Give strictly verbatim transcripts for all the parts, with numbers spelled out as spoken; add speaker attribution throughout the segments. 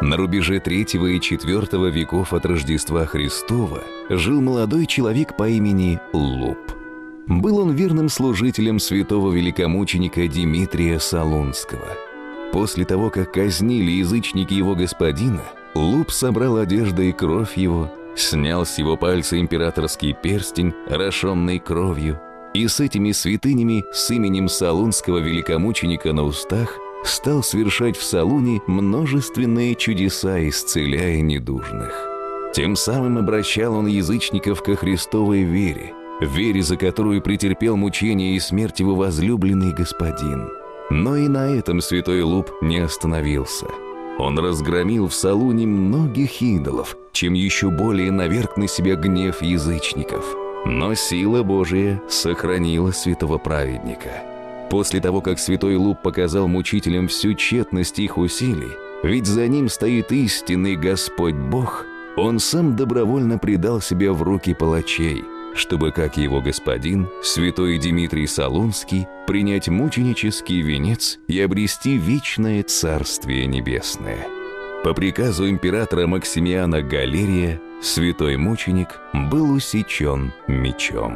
Speaker 1: На рубеже третьего и четвертого веков от Рождества Христова жил молодой человек по имени Луп. Был он верным служителем святого великомученика Димитрия Солунского. После того, как казнили язычники его господина, Луп собрал одежду и кровь его, снял с его пальца императорский перстень, орошенный кровью, и с этими святынями с именем Солунского великомученика на устах стал совершать в Солуне множественные чудеса, исцеляя недужных. Тем самым обращал он язычников ко Христовой вере, вере, за которую претерпел мучения и смерть его возлюбленный господин. Но и на этом святой Луп не остановился. Он разгромил в Солуне многих идолов, чем еще более наверг на себя гнев язычников. Но сила Божия сохранила святого праведника. После того, как святой Луп показал мучителям всю тщетность их усилий, ведь за ним стоит истинный Господь Бог, он сам добровольно предал себя в руки палачей, чтобы, как его господин, святой Димитрий Солунский, принять мученический венец и обрести вечное Царствие Небесное. По приказу императора Максимиана Галерия святой мученик был усечен мечом.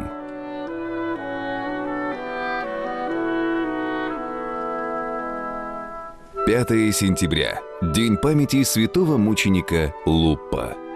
Speaker 1: пятое сентября. День памяти святого мученика Лупа.